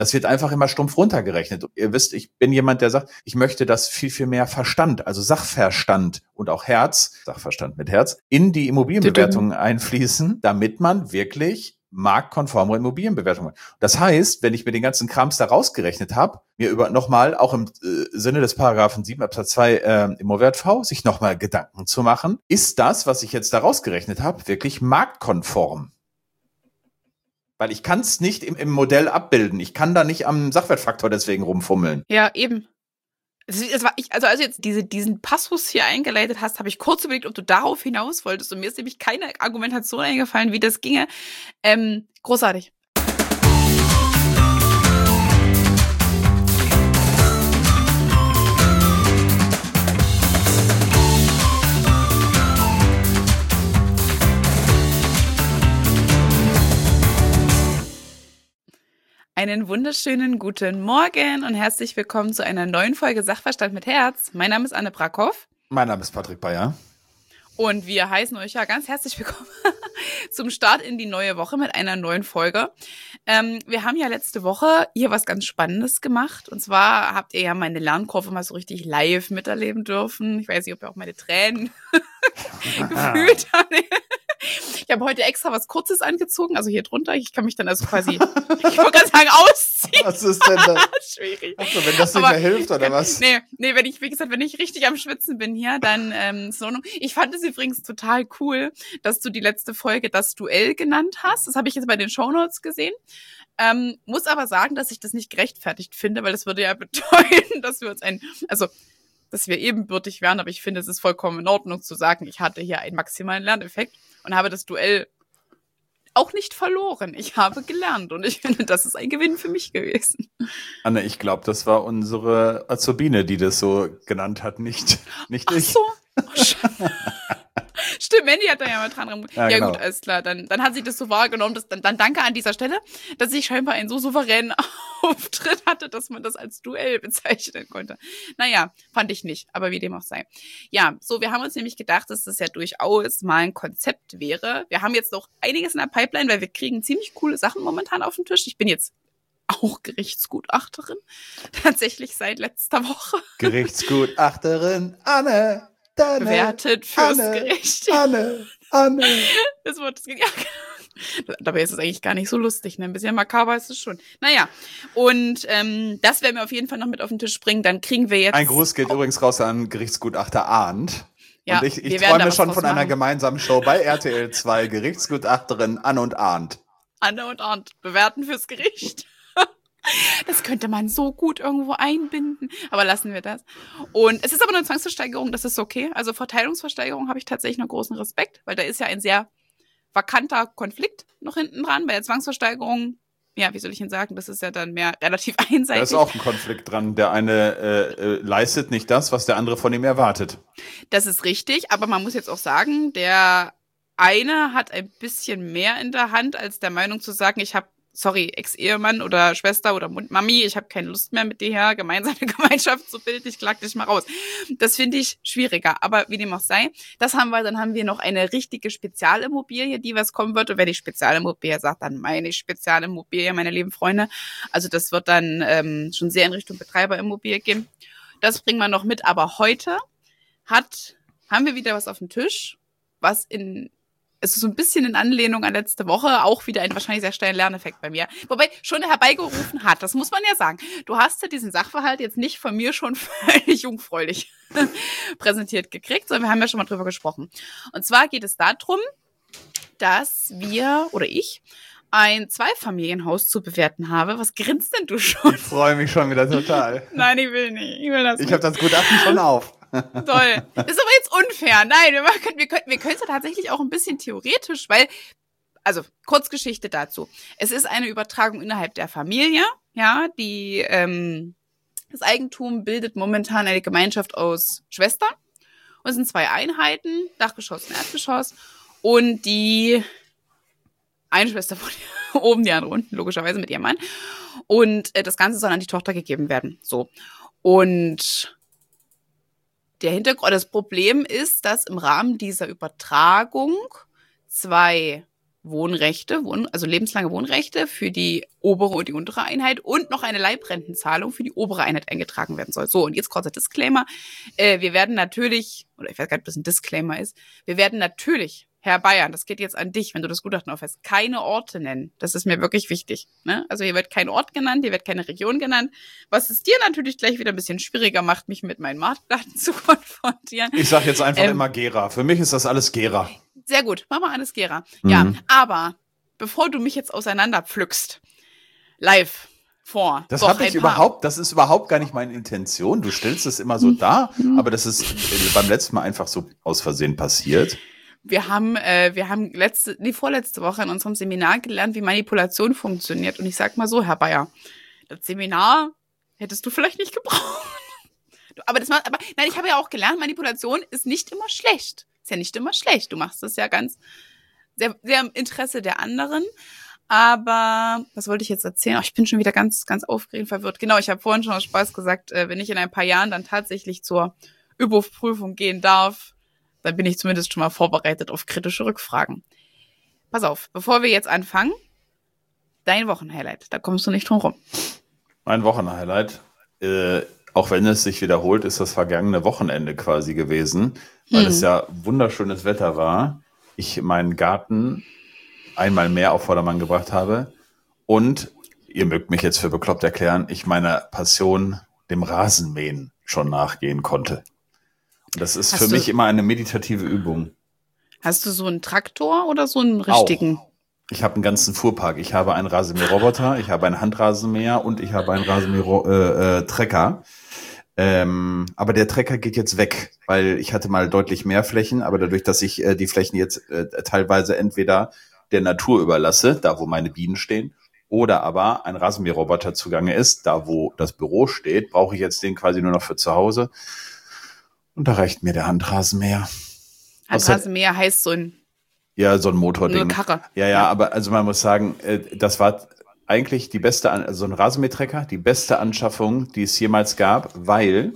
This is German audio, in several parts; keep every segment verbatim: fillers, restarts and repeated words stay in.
Das wird einfach immer stumpf runtergerechnet. Ihr wisst, ich bin jemand, der sagt, ich möchte, dass viel, viel mehr Verstand, also Sachverstand und auch Herz, Sachverstand mit Herz, in die Immobilienbewertungen einfließen, damit man wirklich marktkonforme Immobilienbewertungen. Das heißt, wenn ich mir den ganzen Krams da rausgerechnet habe, mir über nochmal, auch im äh, Sinne des Paragraphen sieben Absatz zwei äh, Immowert V, sich nochmal Gedanken zu machen, ist das, was ich jetzt da rausgerechnet habe, wirklich marktkonform? Weil ich kann es nicht im, im Modell abbilden. Ich kann da nicht am Sachwertfaktor deswegen rumfummeln. Ja, eben. Es war ich, also als du jetzt diese, diesen Passus hier eingeleitet hast, habe ich kurz überlegt, ob du darauf hinaus wolltest. Und mir ist nämlich keine Argumentation eingefallen, wie das ginge. Ähm, großartig. Einen wunderschönen guten Morgen und herzlich willkommen zu einer neuen Folge Sachverstand mit Herz. Mein Name ist Anne Brackhoff. Mein Name ist Patrick Bayer. Und wir heißen euch ja ganz herzlich willkommen zum Start in die neue Woche mit einer neuen Folge. Ähm, wir haben ja letzte Woche hier was ganz Spannendes gemacht. Und zwar habt ihr ja meine Lernkurve mal so richtig live miterleben dürfen. Ich weiß nicht, ob ihr auch meine Tränen gefühlt habt. Ich habe heute extra was Kurzes angezogen, also hier drunter. Ich kann mich dann also quasi, ich wollte gerade sagen, ausziehen. Was ist denn das? Schwierig. Also, wenn das nicht Aber mehr hilft, oder was? Nee, nee, wenn ich, wie gesagt, wenn ich richtig am Schwitzen bin hier, dann ähm, ist es in Ordnung. Ich fand es übrigens total cool, dass du die letzte Folge das Duell genannt hast. Das habe ich jetzt bei den Shownotes gesehen. Ähm, muss aber sagen, dass ich das nicht gerechtfertigt finde, weil das würde ja bedeuten, dass wir uns ein, also dass wir ebenbürtig wären, aber ich finde, es ist vollkommen in Ordnung zu sagen, ich hatte hier einen maximalen Lerneffekt und habe das Duell auch nicht verloren. Ich habe gelernt und ich finde, das ist ein Gewinn für mich gewesen. Anne, ich glaube, das war unsere Azubine, die das so genannt hat, nicht, nicht Ach ich. so. Oh, Scheiße. Stimmt, Mandy hat da ja mal dran rum. Ja, ja genau. Gut, alles klar. Dann, dann hat sie das so wahrgenommen. Dass, dann, dann danke an dieser Stelle, dass ich scheinbar einen so souveränen Auftritt hatte, dass man das als Duell bezeichnen konnte. Naja, fand ich nicht, aber wie dem auch sei. Ja, so, wir haben uns nämlich gedacht, dass das ja durchaus mal ein Konzept wäre. Wir haben jetzt noch einiges in der Pipeline, weil wir kriegen ziemlich coole Sachen momentan auf den Tisch. Ich bin jetzt auch Gerichtsgutachterin. Tatsächlich seit letzter Woche. Gerichtsgutachterin Anne. Anne, bewertet fürs Anne, Gericht. Anne, Anne. Das Wort, das geht, ja, genau. Dabei ist es eigentlich gar nicht so lustig, ne? Ein bisschen makaber ist es schon. Naja, und ähm, das werden wir auf jeden Fall noch mit auf den Tisch bringen. Dann kriegen wir jetzt... Ein Gruß geht oh. übrigens raus an Gerichtsgutachter Arndt. Ja, und ich, ich träume schon von machen. einer gemeinsamen Show bei R T L zwei, Gerichtsgutachterin Anne und Arndt. Anne und Arndt, bewerten fürs Gericht. Das könnte man so gut irgendwo einbinden, aber lassen wir das. Und es ist aber eine Zwangsversteigerung, das ist okay. Also vor Teilungsversteigerung habe ich tatsächlich noch großen Respekt, weil da ist ja ein sehr vakanter Konflikt noch hinten dran. Bei der Zwangsversteigerung, ja, wie soll ich Ihnen sagen, das ist ja dann mehr relativ einseitig. Da ist auch ein Konflikt dran. Der eine äh, äh, leistet nicht das, was der andere von ihm erwartet. Das ist richtig, aber man muss jetzt auch sagen, der eine hat ein bisschen mehr in der Hand, als der Meinung zu sagen, ich habe sorry, Ex-Ehemann oder Schwester oder Mami, ich habe keine Lust mehr mit dir her, gemeinsame Gemeinschaft zu bilden, ich klag dich mal raus. Das finde ich schwieriger, aber wie dem auch sei, das haben wir, dann haben wir noch eine richtige Spezialimmobilie, die was kommen wird. Und wer die Spezialimmobilie sagt, dann meine Spezialimmobilie, meine lieben Freunde. Also das wird dann ähm, schon sehr in Richtung Betreiberimmobilie gehen. Das bringen wir noch mit, aber heute hat, haben wir wieder was auf dem Tisch, was in Es ist so ein bisschen in Anlehnung an letzte Woche, auch wieder ein wahrscheinlich sehr steiler Lerneffekt bei mir. Wobei schon herbeigerufen hat, das muss man ja sagen. Du hast ja diesen Sachverhalt jetzt nicht von mir schon völlig jungfräulich präsentiert gekriegt, sondern wir haben ja schon mal drüber gesprochen. Und zwar geht es darum, dass wir, oder ich, ein Zweifamilienhaus zu bewerten habe. Was grinst denn du schon? Ich freue mich schon wieder total. Nein, ich will nicht. Ich will das Ich nicht. habe das Gutachten schon auf. Toll. Ist aber jetzt unfair. Nein, wir können wir können wir können es ja tatsächlich auch ein bisschen theoretisch, weil, also Kurzgeschichte dazu. Es ist eine Übertragung innerhalb der Familie, ja, die ähm, das Eigentum bildet momentan eine Gemeinschaft aus Schwestern und es sind zwei Einheiten, Dachgeschoss und Erdgeschoss, und die eine Schwester wohnt oben, die andere unten, logischerweise mit ihrem Mann, und äh, das Ganze soll an die Tochter gegeben werden. So. Und der Hintergrund, das Problem ist, dass im Rahmen dieser Übertragung zwei Wohnrechte, Wohn, also lebenslange Wohnrechte für die obere und die untere Einheit und noch eine Leibrentenzahlung für die obere Einheit eingetragen werden soll. So, und jetzt kurzer Disclaimer. Äh, wir werden natürlich, oder ich weiß gar nicht, ob das ein Disclaimer ist, wir werden natürlich, Herr Bayern, das geht jetzt an dich, wenn du das Gutachten aufhältst, keine Orte nennen. Das ist mir wirklich wichtig. Ne? Also hier wird kein Ort genannt, hier wird keine Region genannt, was es dir natürlich gleich wieder ein bisschen schwieriger macht, mich mit meinen Marktdaten zu konfrontieren. Ich sage jetzt einfach ähm, immer Gera. Für mich ist das alles Gera. Sehr gut, mach mal alles Gera. Mhm. Ja, aber bevor du mich jetzt auseinander pflückst, live vor. Das habe ich überhaupt, das ist überhaupt gar nicht meine Intention. Du stellst es immer so dar, aber das ist beim letzten Mal einfach so aus Versehen passiert. Wir haben, äh, wir haben letzte, die vorletzte Woche in unserem Seminar gelernt, wie Manipulation funktioniert. Und ich sag mal so, Herr Bayer, das Seminar hättest du vielleicht nicht gebraucht. Aber das macht, aber nein, ich habe ja auch gelernt, Manipulation ist nicht immer schlecht. Ist ja nicht immer schlecht. Du machst das ja ganz sehr, sehr im Interesse der anderen. Aber was wollte ich jetzt erzählen? Oh, ich bin schon wieder ganz, ganz aufgeregt, verwirrt. Genau, ich habe vorhin schon aus Spaß gesagt, äh, wenn ich in ein paar Jahren dann tatsächlich zur Übungsprüfung gehen darf, dann bin ich zumindest schon mal vorbereitet auf kritische Rückfragen. Pass auf, bevor wir jetzt anfangen, dein Wochenhighlight, da kommst du nicht drum rum. Mein Wochenhighlight, äh, auch wenn es sich wiederholt, ist das vergangene Wochenende quasi gewesen, weil hm. es ja wunderschönes Wetter war. Ich meinen Garten einmal mehr auf Vordermann gebracht habe und, ihr mögt mich jetzt für bekloppt erklären, ich meiner Passion, dem Rasenmähen, schon nachgehen konnte. Und das ist hast für du, mich immer eine meditative Übung. Hast du so einen Traktor oder so einen richtigen? Auch. Ich habe einen ganzen Fuhrpark. Ich habe einen Rasenmäherroboter, ich habe einen Handrasenmäher und ich habe einen Rasenmäher-Trecker. Äh, ähm, aber der Trecker geht jetzt weg, weil ich hatte mal deutlich mehr Flächen, aber dadurch, dass ich äh, die Flächen jetzt äh, teilweise entweder der Natur überlasse, da wo meine Bienen stehen, oder aber ein Rasenmäherroboter zugange ist, da wo das Büro steht, brauche ich jetzt den quasi nur noch für zu Hause. Und da reicht mir der Handrasenmäher. Handrasenmäher heißt so ein Ja, so ein Motording. Eine Karre. Ja, ja, aber also man muss sagen, das war eigentlich die beste, also so ein Rasenmähertrecker, die beste Anschaffung, die es jemals gab, weil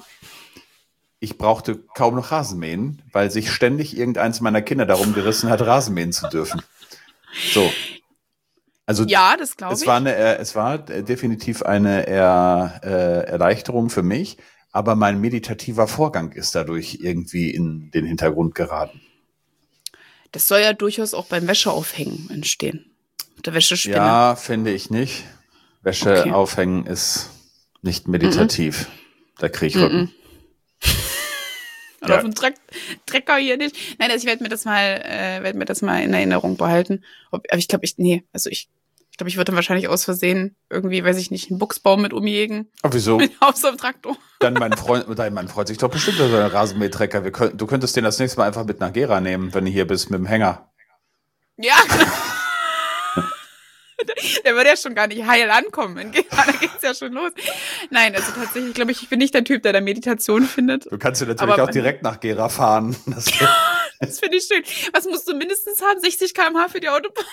ich brauchte kaum noch Rasenmähen, weil sich ständig irgendeins meiner Kinder darum gerissen hat, Rasenmähen zu dürfen. So. Also ja, das glaube ich. Es war eine, es war definitiv eine Er, äh, Erleichterung für mich, aber mein meditativer Vorgang ist dadurch irgendwie in den Hintergrund geraten. Das soll ja durchaus auch beim Wäscheaufhängen entstehen. Der Wäschespinne. Ja, finde ich nicht. Wäsche okay. aufhängen ist nicht meditativ. Mm-mm. Da kriege ich Rücken. Und ja. Auf dem Tre- Trecker hier nicht. Nein, also ich werde mir das mal, äh, werde mir das mal in Erinnerung behalten. Ob, aber ich glaube, ich, nee, also ich, ich glaube, ich würde dann wahrscheinlich aus Versehen irgendwie, weiß ich nicht, einen Buchsbaum mit umjägen. Ach, wieso? Auf so einem Traktor. Dann mein Freund, dein Mann freut sich doch bestimmt über einen Rasenmähertrecker. Wir könnt, du könntest den das nächste Mal einfach mit nach Gera nehmen, wenn du hier bist mit dem Hänger. Ja, klar. Der würde ja schon gar nicht heil ankommen. In Gera, da geht's ja schon los. Nein, also tatsächlich, glaube ich, ich bin nicht der Typ, der da Meditation findet. Du kannst ja natürlich aber auch direkt nach Gera fahren. Das, das finde ich schön. Was musst du mindestens haben? sechzig Kilometer pro Stunde für die Autobahn?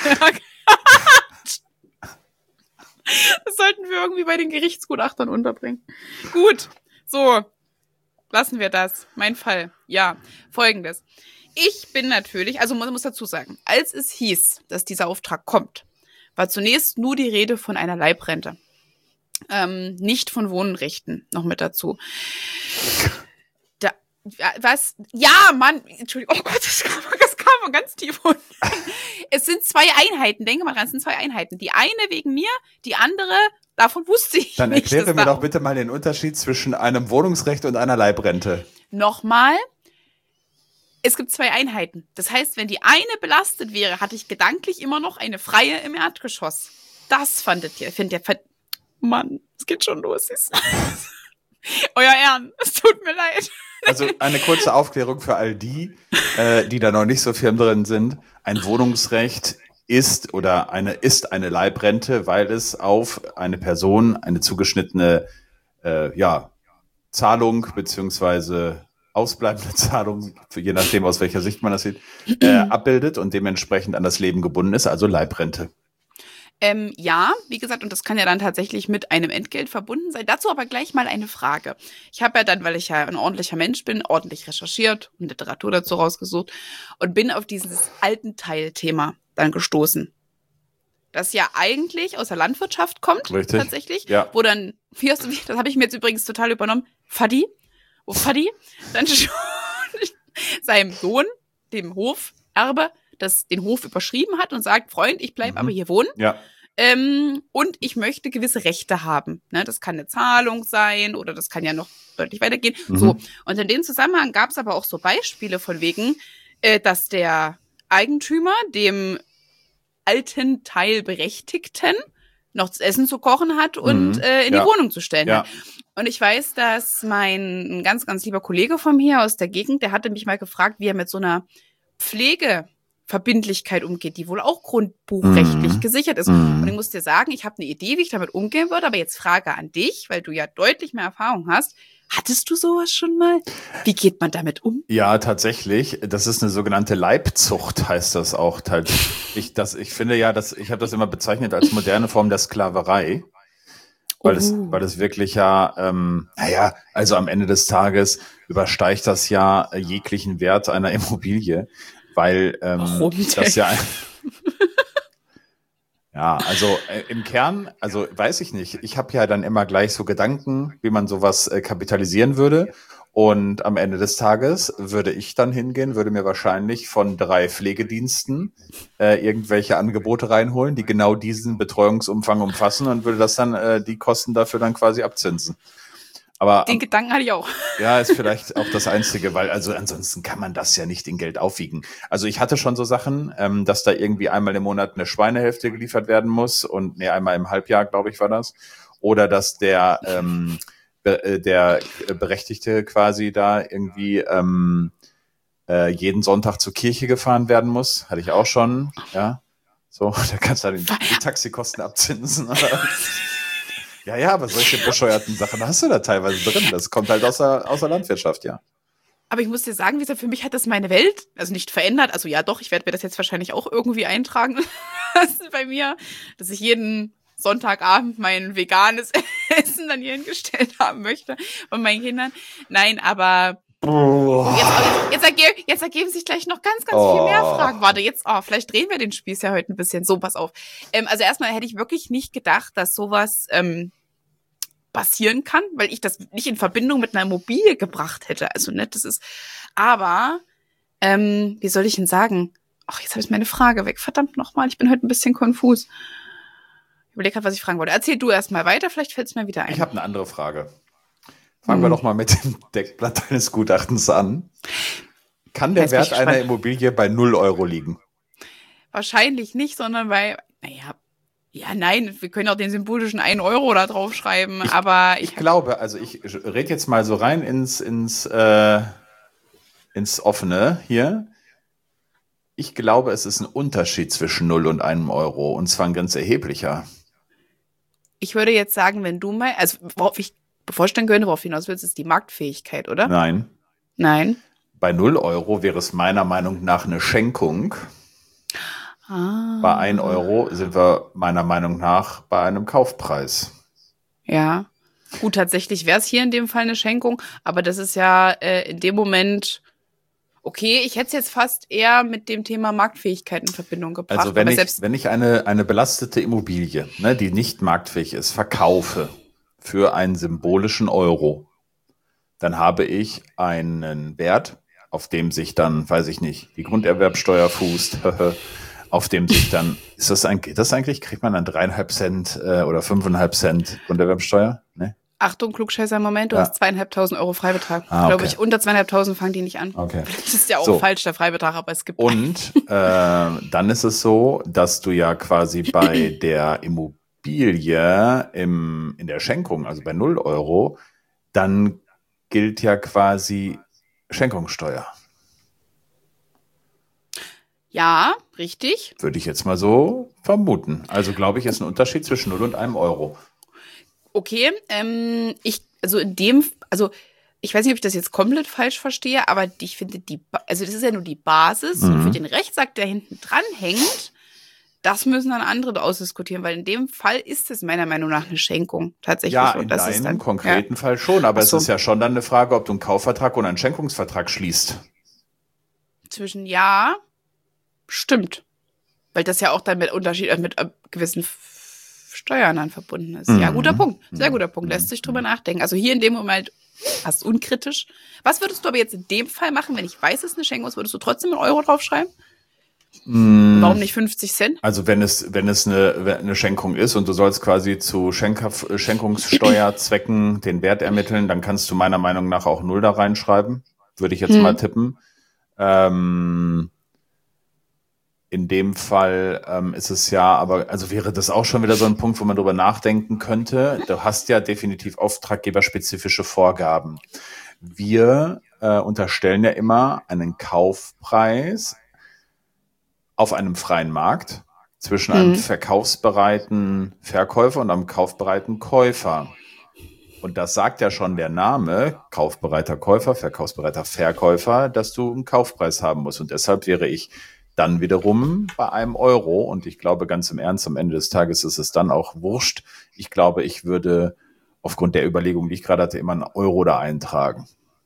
Das sollten wir irgendwie bei den Gerichtsgutachtern unterbringen. Gut, so, lassen wir das. Mein Fall. Ja, folgendes. Ich bin natürlich, also man muss dazu sagen, als es hieß, dass dieser Auftrag kommt, war zunächst nur die Rede von einer Leibrente. Ähm, nicht von Wohnrechten, noch mit dazu. Da, was? Ja, Mann, Entschuldigung, oh Gott, das kam, das kam von ganz tief unten. Es sind zwei Einheiten, denke mal dran, es sind zwei Einheiten. Die eine wegen mir, die andere, davon wusste ich Dann nicht. Dann erkläre mir doch bitte mal den Unterschied zwischen einem Wohnungsrecht und einer Leibrente. Nochmal. Es gibt zwei Einheiten. Das heißt, wenn die eine belastet wäre, hatte ich gedanklich immer noch eine freie im Erdgeschoss. Das fandet ihr, findet ihr, fand, Mann, es geht schon los. Euer Ehren, es tut mir leid. Also eine kurze Aufklärung für all die, äh, die da noch nicht so firm drin sind. Ein Wohnungsrecht ist oder eine ist eine Leibrente, weil es auf eine Person eine zugeschnittene äh, ja, Zahlung beziehungsweise ausbleibende Zahlung, für je nachdem, aus welcher Sicht man das sieht, äh, abbildet und dementsprechend an das Leben gebunden ist, also Leibrente. Ähm, ja, wie gesagt, und das kann ja dann tatsächlich mit einem Entgelt verbunden sein. Dazu aber gleich mal eine Frage. Ich habe ja dann, weil ich ja ein ordentlicher Mensch bin, ordentlich recherchiert und Literatur dazu rausgesucht und bin auf dieses Altenteil-Thema dann gestoßen. Das ja eigentlich aus der Landwirtschaft kommt, Richtig. tatsächlich. Ja. Wo dann, wie hast du, das habe ich mir jetzt übrigens total übernommen, Faddy, wo Faddy dann schon seinem Sohn, dem Hoferbe, das den Hof überschrieben hat und sagt, Freund, ich bleib Mhm. aber hier wohnen. Ja. Ähm, und ich möchte gewisse Rechte haben. Ne, das kann eine Zahlung sein oder das kann ja noch deutlich weitergehen. Mhm. So. Und in dem Zusammenhang gab es aber auch so Beispiele von wegen, äh, dass der Eigentümer dem alten Teilberechtigten noch das Essen zu kochen hat und Mhm. äh, in Ja. die Wohnung zu stellen Ja. hat. Und ich weiß, dass mein ein ganz, ganz lieber Kollege von mir aus der Gegend, der hatte mich mal gefragt, wie er mit so einer Pflegeverbindlichkeit umgeht, die wohl auch grundbuchrechtlich Mhm. gesichert ist. Mhm. Und ich muss dir sagen, ich habe eine Idee, wie ich damit umgehen würde, aber jetzt Frage an dich, weil du ja deutlich mehr Erfahrung hast. Hattest du sowas schon mal? Wie geht man damit um? Ja, tatsächlich. Das ist eine sogenannte Leibzucht, heißt das auch. Ich, das, ich finde ja, dass ich habe das immer bezeichnet als moderne Form der Sklaverei. Weil es, Oh. weil es wirklich ja, ähm, naja, also am Ende des Tages übersteigt das ja äh, jeglichen Wert einer Immobilie, weil ähm, Warum denn? das ja, ja, also äh, im Kern, also weiß ich nicht, ich habe ja dann immer gleich so Gedanken, wie man sowas äh, kapitalisieren würde. Und am Ende des Tages würde ich dann hingehen, würde mir wahrscheinlich von drei Pflegediensten äh, irgendwelche Angebote reinholen, die genau diesen Betreuungsumfang umfassen und würde das dann äh, die Kosten dafür dann quasi abzinsen. Aber Den Gedanken hatte ich auch. ja, ist vielleicht auch das Einzige, weil also ansonsten kann man das ja nicht in Geld aufwiegen. Also ich hatte schon so Sachen, ähm, dass da irgendwie einmal im Monat eine Schweinehälfte geliefert werden muss und nee, einmal im Halbjahr, glaube ich, war das. Oder dass der ähm, be- der Berechtigte quasi da irgendwie ähm, äh, jeden Sonntag zur Kirche gefahren werden muss. Hatte ich auch schon, ja. So, da kannst du dann die Taxikosten abzinsen. Ja, ja, aber solche bescheuerten Sachen hast du da teilweise drin. Das kommt halt aus der, aus der Landwirtschaft, ja. Aber ich muss dir sagen, wie gesagt, für mich hat das meine Welt, also nicht verändert. Also ja, doch, ich werde mir das jetzt wahrscheinlich auch irgendwie eintragen lassen bei mir, dass ich jeden Sonntagabend mein veganes Essen dann hier hingestellt haben möchte von meinen Kindern. Nein, aber Oh. jetzt, jetzt, erge jetzt ergeben sich gleich noch ganz, ganz Oh. viel mehr Fragen. Warte, jetzt, oh, vielleicht drehen wir den Spieß ja heute ein bisschen. So, pass auf. Ähm, also erstmal hätte ich wirklich nicht gedacht, dass sowas ähm, passieren kann, weil ich das nicht in Verbindung mit einer Immobilie gebracht hätte. Also, ne, das ist, aber, ähm, wie soll ich denn sagen? Ach, jetzt habe ich meine Frage weg. Verdammt nochmal, ich bin heute ein bisschen konfus. Ich überlege gerade, was ich fragen wollte. Erzähl du erst mal weiter, vielleicht fällt es mir wieder ein. Ich habe eine andere Frage. Fangen Hm. wir doch mal mit dem Deckblatt deines Gutachtens an. Kann der Jetzt bin ich Wert einer gespannt. Immobilie bei null Euro liegen? Wahrscheinlich nicht, sondern bei, naja, ja, nein, wir können auch den symbolischen einen Euro da draufschreiben, Ich- aber ich, Ich glaube, also ich rede jetzt mal so rein ins, ins, äh, ins Offene hier. Ich glaube, es ist ein Unterschied zwischen null und einem Euro, und zwar ein ganz erheblicher. ich würde jetzt sagen, wenn du mal, also worauf ich vorstellen könnte, worauf du hinaus willst, ist die Marktfähigkeit, oder? Nein. Nein. Bei null Euro wäre es meiner Meinung nach eine Schenkung. Ah. Bei ein Euro sind wir meiner Meinung nach bei einem Kaufpreis. Ja. Gut, tatsächlich wäre es hier in dem Fall eine Schenkung, aber das ist ja äh, in dem Moment, okay, ich hätte es jetzt fast eher mit dem Thema Marktfähigkeit in Verbindung gebracht. Also wenn aber ich, selbst, wenn ich eine, eine belastete Immobilie, ne, die nicht marktfähig ist, verkaufe für einen symbolischen Euro, dann habe ich einen Wert, auf dem sich dann, weiß ich nicht, die Grunderwerbsteuer fußt, auf dem sich dann, ist das eigentlich, das eigentlich, kriegt man dann dreieinhalb Cent äh, oder fünfeinhalb Cent Grunderwerbsteuer? Ne? Achtung, Klugscheißer, Moment, du Ja. hast zweieinhalbtausend Euro Freibetrag. Ah, Glaube okay. ich, unter zweieinhalbtausend fangen die nicht an. Okay. Das ist ja auch So. falsch, der Freibetrag, aber es gibt Und äh, dann ist es so, dass du ja quasi bei der Immobilie im, in der Schenkung, also bei null Euro, dann gilt ja quasi Schenkungssteuer. Ja, richtig. Würde ich jetzt mal so vermuten. Also glaube ich, ist ein Unterschied zwischen null und einem Euro. Okay, ähm, ich, also in dem, also ich weiß nicht, ob ich das jetzt komplett falsch verstehe, aber ich finde die, Ba- also das ist ja nur die Basis und Mhm. für den Rechtsakt, der hinten dran hängt, das müssen dann andere ausdiskutieren, weil in dem Fall ist es meiner Meinung nach eine Schenkung tatsächlich. Ja, und in das deinem ist dann, konkreten ja. Fall schon, aber Ach so. es ist ja schon dann eine Frage, ob du einen Kaufvertrag oder einen Schenkungsvertrag schließt. Zwischen ja, stimmt. Weil das ja auch dann mit Unterschied, äh, mit äh, gewissen F- Steuern dann verbunden ist. Ja, guter Mhm. Punkt. Sehr guter Mhm. Punkt. Lässt sich drüber nachdenken. Also hier in dem Moment fast unkritisch. Was würdest du aber jetzt in dem Fall machen, wenn ich weiß, es ist eine Schenkung ist? Würdest du trotzdem einen Euro draufschreiben? Mm. Warum nicht fünfzig Cent? Also wenn es, wenn es eine, eine Schenkung ist und du sollst quasi zu Schenker, Schenkungssteuerzwecken den Wert ermitteln, dann kannst du meiner Meinung nach auch null da reinschreiben. Würde ich jetzt Hm. mal tippen. Ähm, in dem Fall ähm, ist es ja, aber also wäre das auch schon wieder so ein Punkt, wo man drüber nachdenken könnte. Du hast ja definitiv auftraggeberspezifische Vorgaben. Wir äh, unterstellen ja immer einen Kaufpreis auf einem freien Markt zwischen einem Hm. verkaufsbereiten Verkäufer und einem kaufbereiten Käufer. Und das sagt ja schon der Name, kaufbereiter Käufer, verkaufsbereiter Verkäufer, dass du einen Kaufpreis haben musst. Und deshalb wäre ich dann wiederum bei einem Euro. Und ich glaube ganz im Ernst, am Ende des Tages ist es dann auch wurscht. Ich glaube, ich würde aufgrund der Überlegung, die ich gerade hatte, immer einen Euro da eintragen.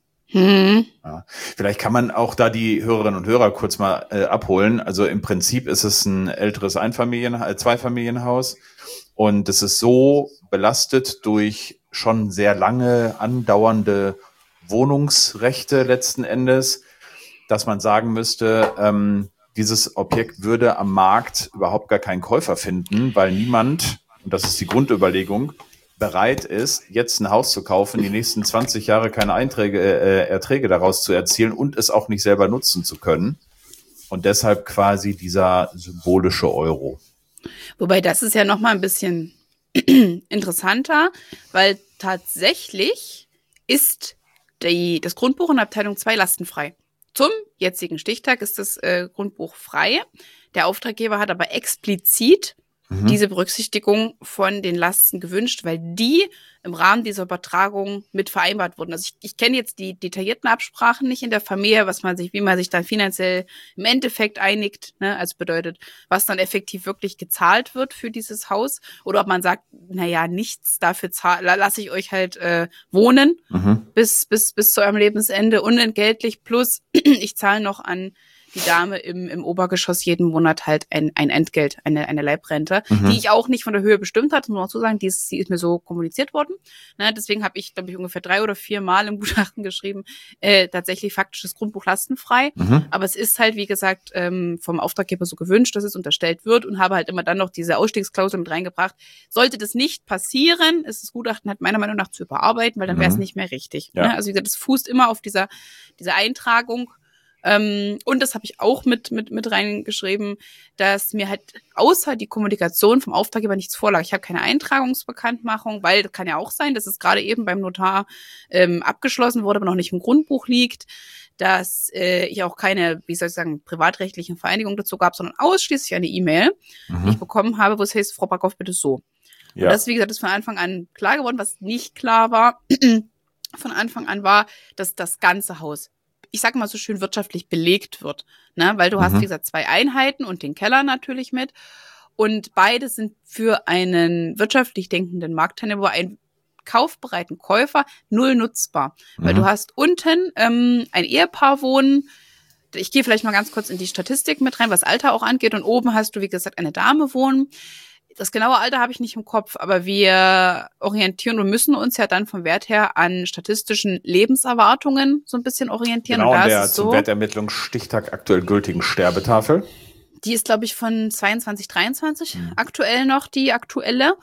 Hm. Ja. Vielleicht kann man auch da die Hörerinnen und Hörer kurz mal äh, abholen. Also im Prinzip ist es ein älteres Einfamilien, äh, Zweifamilienhaus und es ist so belastet durch schon sehr lange andauernde Wohnungsrechte letzten Endes, dass man sagen müsste, ähm, dieses Objekt würde am Markt überhaupt gar keinen Käufer finden, weil niemand, und das ist die Grundüberlegung, bereit ist, jetzt ein Haus zu kaufen, die nächsten zwanzig Jahre keine Einträge, äh, Erträge daraus zu erzielen und es auch nicht selber nutzen zu können. Und deshalb quasi dieser symbolische Euro. Wobei das ist ja noch mal ein bisschen interessanter, weil tatsächlich ist die, das Grundbuch in Abteilung zwei lastenfrei. Zum jetzigen Stichtag ist das äh, Grundbuch frei. Der Auftraggeber hat aber explizit mhm. diese Berücksichtigung von den Lasten gewünscht, weil die im Rahmen dieser Übertragung mit vereinbart wurden. Also ich, ich kenne jetzt die detaillierten Absprachen nicht in der Familie, was man sich, wie man sich dann finanziell im Endeffekt einigt, ne? Also bedeutet, was dann effektiv wirklich gezahlt wird für dieses Haus oder ob man sagt, naja, nichts dafür lasse ich euch halt äh, wohnen mhm. bis bis bis zu eurem Lebensende unentgeltlich plus ich zahle noch an die Dame im, im Obergeschoss jeden Monat halt ein, ein Entgelt, eine, eine Leibrente, mhm. die ich auch nicht von der Höhe bestimmt hatte, muss man dazu sagen, die ist, die ist mir so kommuniziert worden. Ne, deswegen habe ich, glaube ich, ungefähr drei oder vier Mal im Gutachten geschrieben, äh, tatsächlich faktisches Grundbuch lastenfrei. Mhm. Aber es ist halt, wie gesagt, ähm, vom Auftraggeber so gewünscht, dass es unterstellt wird und habe halt immer dann noch diese Ausstiegsklausel mit reingebracht. Sollte das nicht passieren, ist das Gutachten halt meiner Meinung nach zu überarbeiten, weil dann wäre es mhm. nicht mehr richtig. Ja. Ne? Also wie gesagt, es fußt immer auf dieser, dieser Eintragung. Ähm, und das habe ich auch mit mit mit reingeschrieben, dass mir halt außer die Kommunikation vom Auftraggeber nichts vorlag. Ich habe keine Eintragungsbekanntmachung, weil das kann ja auch sein, dass es gerade eben beim Notar ähm, abgeschlossen wurde, aber noch nicht im Grundbuch liegt, dass äh, ich auch keine, wie soll ich sagen, privatrechtlichen Vereinigungen dazu gab, sondern ausschließlich eine E-Mail, mhm. die ich bekommen habe, wo es heißt, Frau Backhoff, bitte so. Ja. Und das, wie gesagt, ist von Anfang an klar geworden. Was nicht klar war, von Anfang an war, dass das ganze Haus, ich sage mal so schön, wirtschaftlich belegt wird, ne? Weil du mhm. hast, wie gesagt, zwei Einheiten und den Keller natürlich mit und beide sind für einen wirtschaftlich denkenden Marktteilnehmer, einen kaufbereiten Käufer, null nutzbar. Mhm. Weil du hast unten ähm, ein Ehepaar wohnen, ich gehe vielleicht mal ganz kurz in die Statistik mit rein, was Alter auch angeht und oben hast du, wie gesagt, eine Dame wohnen. Das genaue Alter habe ich nicht im Kopf, aber wir orientieren und müssen uns ja dann vom Wert her an statistischen Lebenserwartungen so ein bisschen orientieren. Genau, und da an der ist es zum so, Wertermittlungsstichtag aktuell gültigen Sterbetafel. Die ist, glaube ich, von zweiundzwanzig, dreiundzwanzig mhm. aktuell noch, die aktuelle.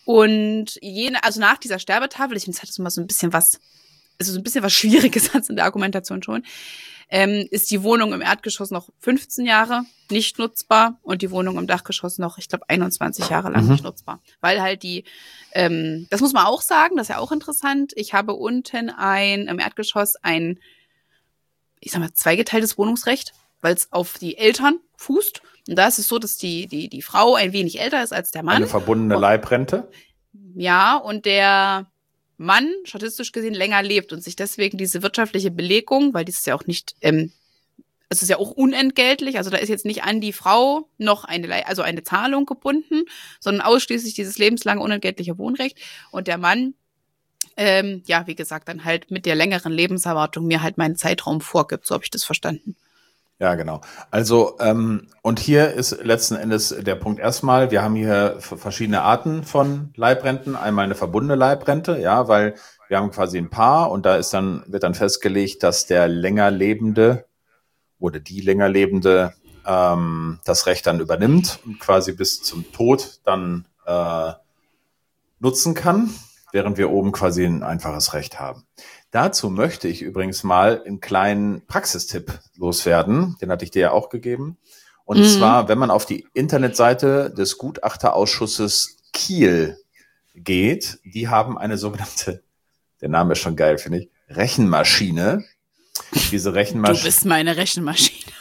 Und jene, also nach dieser Sterbetafel, ich finde, das hat immer so ein bisschen was, also so ein bisschen was Schwieriges als in der Argumentation schon, ähm, ist die Wohnung im Erdgeschoss noch fünfzehn Jahre nicht nutzbar und die Wohnung im Dachgeschoss noch, ich glaube, einundzwanzig Jahre lang mhm. nicht nutzbar. Weil halt die, ähm, das muss man auch sagen, das ist ja auch interessant, ich habe unten ein, im Erdgeschoss ein, ich sag mal, zweigeteiltes Wohnungsrecht, weil es auf die Eltern fußt. Und da ist es so, dass die, die, die Frau ein wenig älter ist als der Mann. Eine verbundene und, Leibrente? Ja, und der Mann statistisch gesehen länger lebt und sich deswegen diese wirtschaftliche Belegung, weil dies ist ja auch nicht ähm, es ist ja auch unentgeltlich, also da ist jetzt nicht an die Frau noch eine, Le- also eine Zahlung gebunden, sondern ausschließlich dieses lebenslange unentgeltliche Wohnrecht. Und der Mann, ähm, ja, wie gesagt, dann halt mit der längeren Lebenserwartung mir halt meinen Zeitraum vorgibt, so habe ich das verstanden. Ja, genau. Also, ähm, und hier ist letzten Endes der Punkt erstmal, wir haben hier v- verschiedene Arten von Leibrenten. Einmal eine verbundene Leibrente, ja, weil wir haben quasi ein Paar und da ist dann, wird dann festgelegt, dass der länger Lebende oder die länger Lebende ähm, das Recht dann übernimmt und quasi bis zum Tod dann äh, nutzen kann, während wir oben quasi ein einfaches Recht haben. Dazu möchte ich übrigens mal einen kleinen Praxistipp loswerden. Den hatte ich dir ja auch gegeben. Und Mhm. zwar, wenn man auf die Internetseite des Gutachterausschusses Kiel geht, die haben eine sogenannte, der Name ist schon geil, finde ich, Rechenmaschine. Diese Du Rechenmaschine. bist meine Rechenmaschine.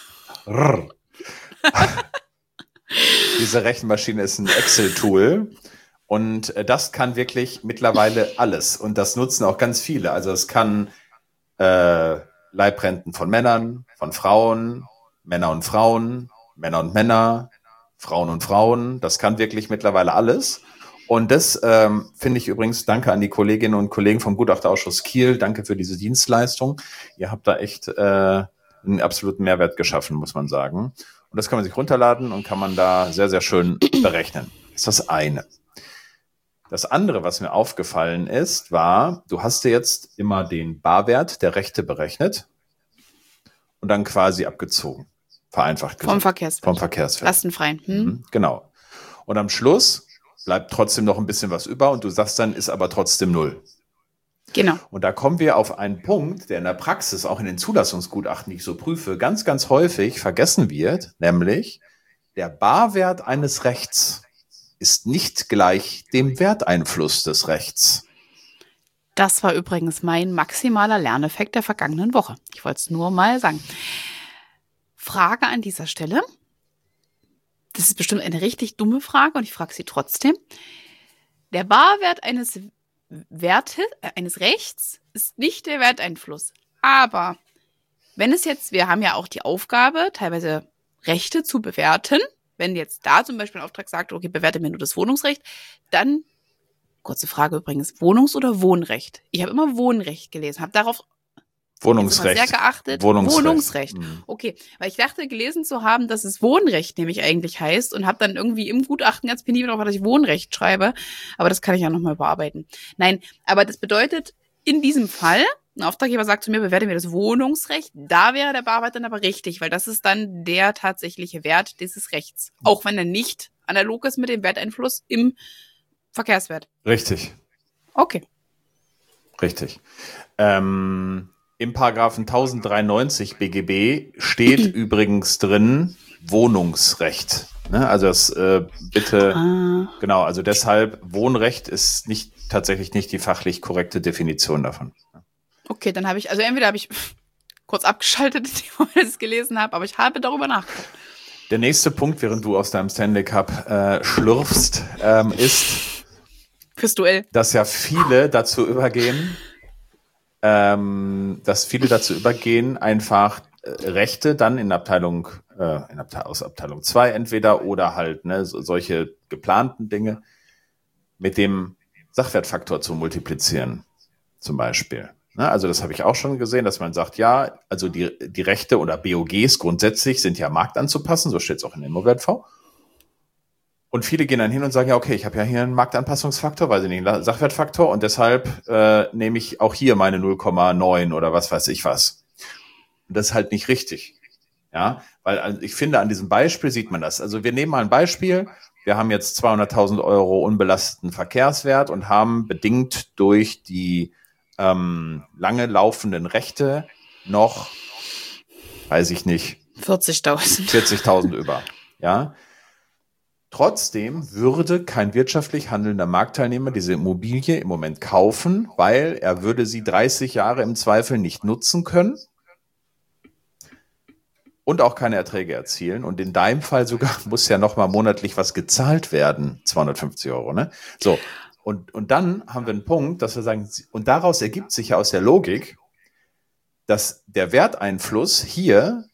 Diese Rechenmaschine ist ein Excel-Tool. Und äh, das kann wirklich mittlerweile alles. Und das nutzen auch ganz viele. Also es kann äh, Leibrenten von Männern, von Frauen, Männer und Frauen, Männer und Männer, Frauen und Frauen. Das kann wirklich mittlerweile alles. Und das ähm, finde ich übrigens, danke an die Kolleginnen und Kollegen vom Gutachterausschuss Kiel. Danke für diese Dienstleistung. Ihr habt da echt äh, einen absoluten Mehrwert geschaffen, muss man sagen. Und das kann man sich runterladen und kann man da sehr, sehr schön berechnen. Das ist das eine. Das andere, was mir aufgefallen ist, war, du hast dir jetzt immer den Barwert der Rechte berechnet und dann quasi abgezogen. Vereinfacht gesagt. Vom Verkehrswert. Vom Verkehrswert. Lastenfrei. Hm? Mhm, genau. Und am Schluss bleibt trotzdem noch ein bisschen was über und du sagst dann, ist aber trotzdem null. Genau. Und da kommen wir auf einen Punkt, der in der Praxis, auch in den Zulassungsgutachten, die ich so prüfe, ganz, ganz häufig vergessen wird, nämlich der Barwert eines Rechts ist nicht gleich dem Werteinfluss des Rechts. Das war übrigens mein maximaler Lerneffekt der vergangenen Woche. Ich wollte es nur mal sagen. Frage an dieser Stelle. Das ist bestimmt eine richtig dumme Frage und ich frage sie trotzdem. Der Barwert eines Wertes, äh, eines Rechts ist nicht der Werteinfluss. Aber wenn es jetzt, wir haben ja auch die Aufgabe, teilweise Rechte zu bewerten. Wenn jetzt da zum Beispiel ein Auftrag sagt, okay, bewerte mir nur das Wohnungsrecht, dann, kurze Frage übrigens, Wohnungs- oder Wohnrecht? Ich habe immer Wohnrecht gelesen, habe darauf Wohnungsrecht. sehr geachtet. Wohnungsrecht. Wohnungsrecht. Mhm. Okay, weil ich dachte, gelesen zu haben, dass es Wohnrecht nämlich eigentlich heißt und habe dann irgendwie im Gutachten ganz penibel darauf, dass ich Wohnrecht schreibe. Aber das kann ich ja nochmal bearbeiten. Nein, aber das bedeutet, in diesem Fall, ein Auftraggeber sagt zu mir, bewerte mir das Wohnungsrecht, da wäre der Barwert dann aber richtig, weil das ist dann der tatsächliche Wert dieses Rechts. Auch wenn er nicht analog ist mit dem Werteinfluss im Verkehrswert. Richtig, Okay. richtig. Ähm, Im Paragraphen tausenddreiundneunzig B G B steht übrigens drin Wohnungsrecht. Ne? Also das äh, bitte, Ah. genau, also deshalb Wohnrecht ist nicht tatsächlich nicht die fachlich korrekte Definition davon. Okay, dann habe ich, also entweder habe ich kurz abgeschaltet, indem ich das gelesen habe, aber ich habe darüber nachgedacht. Der nächste Punkt, während du aus deinem Stanley Cup äh, schlürfst, ähm, ist, Fürs Duell. dass ja viele dazu übergehen, ähm, dass viele dazu übergehen, einfach äh, Rechte dann in Abteilung, äh, in Abte- aus Abteilung zwei entweder oder halt ne, so, solche geplanten Dinge mit dem Sachwertfaktor zu multiplizieren, zum Beispiel. Ne, also das habe ich auch schon gesehen, dass man sagt, ja, also die, die Rechte oder B O Gs grundsätzlich sind ja Markt anzupassen, so steht es auch in der ImmoWert-V. Und viele gehen dann hin und sagen, ja, okay, ich habe ja hier einen Marktanpassungsfaktor, weiß ich nicht, einen Sachwertfaktor und deshalb äh, nehme ich auch hier meine null Komma neun oder was weiß ich was. Und das ist halt nicht richtig. Ja, weil also ich finde, an diesem Beispiel sieht man das. Also wir nehmen mal ein Beispiel. Wir haben jetzt zweihunderttausend Euro unbelasteten Verkehrswert und haben bedingt durch die ähm, lange laufenden Rechte noch, weiß ich nicht, vierzigtausend. vierzigtausend über. Ja. Trotzdem würde kein wirtschaftlich handelnder Marktteilnehmer diese Immobilie im Moment kaufen, weil er würde sie dreißig Jahre im Zweifel nicht nutzen können und auch keine Erträge erzielen. Und in deinem Fall sogar muss ja nochmal monatlich was gezahlt werden, zweihundertfünfzig Euro. Ne? So, und, und dann haben wir einen Punkt, dass wir sagen, und daraus ergibt sich ja aus der Logik, dass der Werteinfluss hier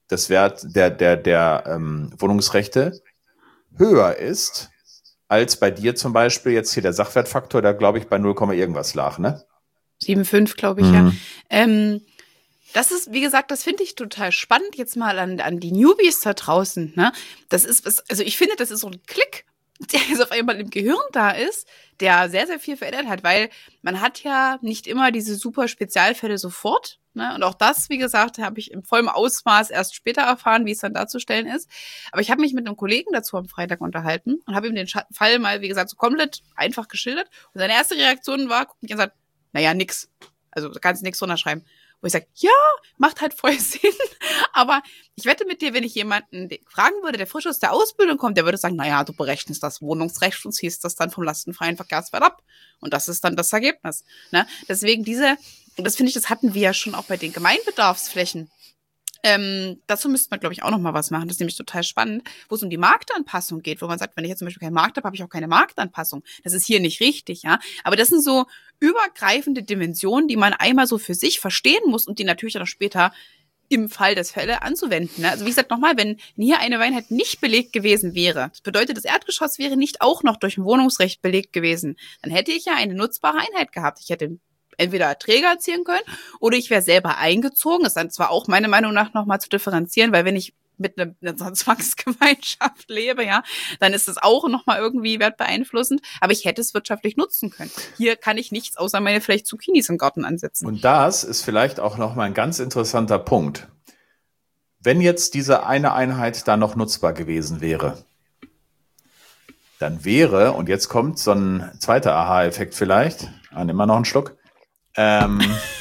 des Wert der, der, der ähm, Wohnungsrechte höher ist, als bei dir zum Beispiel jetzt hier der Sachwertfaktor, der glaube ich bei null, irgendwas lag, ne? sieben Komma fünf, glaube ich, mhm. ja. Ähm, das ist, wie gesagt, das finde ich total spannend, jetzt mal an, an die Newbies da draußen, ne? Das ist, was, also ich finde, das ist so ein Klick, der jetzt auf einmal im Gehirn da ist, der sehr, sehr viel verändert hat, weil man hat ja nicht immer diese super Spezialfälle sofort, ne? Und auch das, wie gesagt, habe ich im vollen Ausmaß erst später erfahren, wie es dann darzustellen ist. Aber ich habe mich mit einem Kollegen dazu am Freitag unterhalten und habe ihm den Fall mal, wie gesagt, so komplett einfach geschildert. Und seine erste Reaktion war, guckt mich an und sagt, naja, nix. Also du kannst nichts runterschreiben. Wo ich sage, ja, macht halt voll Sinn. Aber ich wette mit dir, wenn ich jemanden fragen würde, der frisch aus der Ausbildung kommt, der würde sagen, naja, du berechnest das Wohnungsrecht und ziehst das dann vom lastenfreien Verkehrswert ab. Und das ist dann das Ergebnis. Ne? Deswegen diese, und das finde ich, das hatten wir ja schon auch bei den Gemeinbedarfsflächen. Ähm, dazu müsste man, glaube ich, auch noch mal was machen. Das ist nämlich total spannend, wo es um die Marktanpassung geht, wo man sagt, wenn ich jetzt zum Beispiel keinen Markt habe, habe ich auch keine Marktanpassung. Das ist hier nicht richtig, ja. Aber das sind so übergreifende Dimensionen, die man einmal so für sich verstehen muss und die natürlich dann auch später im Fall des Fälle anzuwenden. Ne? Also wie gesagt, nochmal, wenn hier eine Weinheit nicht belegt gewesen wäre, das bedeutet, das Erdgeschoss wäre nicht auch noch durch ein Wohnungsrecht belegt gewesen, dann hätte ich ja eine nutzbare Einheit gehabt. Ich hätte entweder Träger erzielen können oder ich wäre selber eingezogen. Das ist dann zwar auch meiner Meinung nach nochmal zu differenzieren, weil wenn ich mit einer, einer Zwangsgemeinschaft lebe, ja, dann ist es auch nochmal irgendwie wertbeeinflussend, aber ich hätte es wirtschaftlich nutzen können. Hier kann ich nichts außer meine vielleicht Zucchinis im Garten ansetzen. Und das ist vielleicht auch nochmal ein ganz interessanter Punkt. Wenn jetzt diese eine Einheit da noch nutzbar gewesen wäre, dann wäre, und jetzt kommt so ein zweiter Aha-Effekt vielleicht, ah, nimm mal noch einen Schluck, ähm,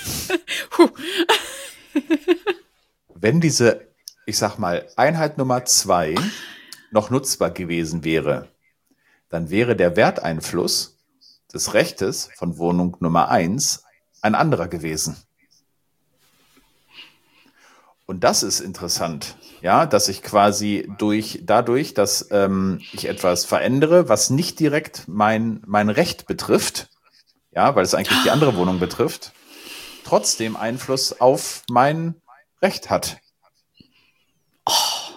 wenn diese, ich sag mal, Einheit Nummer zwei noch nutzbar gewesen wäre, dann wäre der Werteinfluss des Rechtes von Wohnung Nummer eins ein anderer gewesen. Und das ist interessant, ja, dass ich quasi durch, dadurch, dass ähm, ich etwas verändere, was nicht direkt mein, mein Recht betrifft, ja, weil es eigentlich die andere Wohnung betrifft, trotzdem Einfluss auf mein Recht hat. Oh,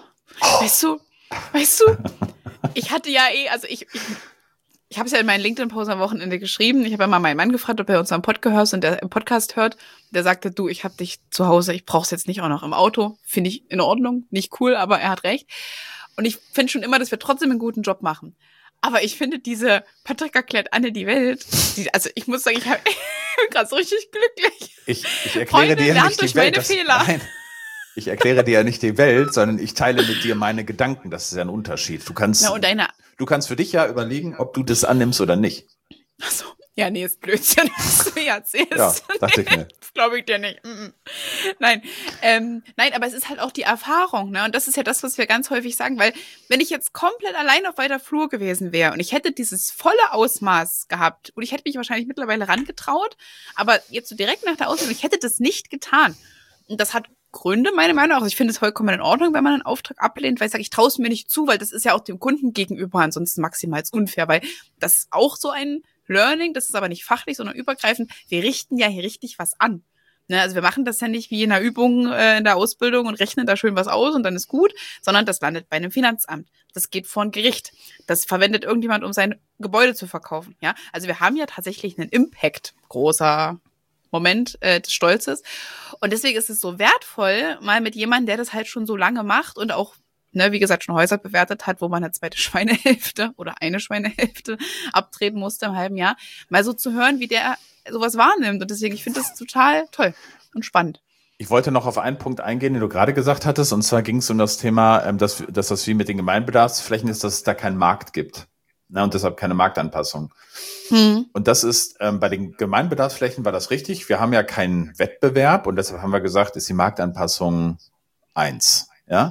oh. Weißt du, weißt du, ich hatte ja eh, also ich, ich, ich habe es ja in meinen LinkedIn-Post am Wochenende geschrieben. Ich habe ja mal meinen Mann gefragt, ob er unseren Podcast und der Podcast hört. Der sagte, du, ich habe dich zu Hause, ich brauch's jetzt nicht auch noch im Auto. Finde ich in Ordnung, nicht cool, aber er hat recht. Und ich finde schon immer, dass wir trotzdem einen guten Job machen. Aber ich finde diese Patrick erklärt Anne die Welt, die, also ich muss sagen, ich, hab, ich bin gerade so richtig glücklich. Ich, ich erkläre dir ja nicht die Welt. Das, nein, ich erkläre dir ja nicht die Welt, sondern ich teile mit dir meine Gedanken. Das ist ja ein Unterschied. Du kannst, Na und deine, du kannst für dich ja überlegen, ob du das annimmst oder nicht. Ach so. Ja, nee, ist Blödsinn, was du mir erzählst. Ja, dachte ich mir. Das glaube ich dir nicht. Mm-mm. Nein, ähm, nein, aber es ist halt auch die Erfahrung, ne? Und das ist ja das, was wir ganz häufig sagen, weil wenn ich jetzt komplett allein auf weiter Flur gewesen wäre und ich hätte dieses volle Ausmaß gehabt und ich hätte mich wahrscheinlich mittlerweile rangetraut, aber jetzt so direkt nach der Ausbildung, ich hätte das nicht getan. Und das hat Gründe, meine Meinung nach. Also ich finde es vollkommen in Ordnung, wenn man einen Auftrag ablehnt, weil ich sage, ich traue es mir nicht zu, weil das ist ja auch dem Kunden gegenüber ansonsten maximal unfair, weil das ist auch so ein Learning, das ist aber nicht fachlich, sondern übergreifend. Wir richten ja hier richtig was an. Ne, also wir machen das ja nicht wie in einer Übung äh, in der Ausbildung und rechnen da schön was aus und dann ist gut, sondern das landet bei einem Finanzamt. Das geht vor ein Gericht. Das verwendet irgendjemand, um sein Gebäude zu verkaufen. Ja, also wir haben ja tatsächlich einen Impact, großer Moment äh, des Stolzes. Und deswegen ist es so wertvoll, mal mit jemandem, der das halt schon so lange macht und auch, ne, wie gesagt, schon Häuser bewertet hat, wo man eine zweite Schweinehälfte oder eine Schweinehälfte abtreten musste im halben Jahr, mal so zu hören, wie der sowas wahrnimmt. Und deswegen, ich finde das total toll und spannend. Ich wollte noch auf einen Punkt eingehen, den du gerade gesagt hattest, und zwar ging es um das Thema, ähm, dass, dass das wie mit den Gemeinbedarfsflächen ist, dass es da keinen Markt gibt. Na, und deshalb keine Marktanpassung. Hm. Und das ist, ähm, bei den Gemeinbedarfsflächen war das richtig. Wir haben ja keinen Wettbewerb und deshalb haben wir gesagt, ist die Marktanpassung eins. Ja.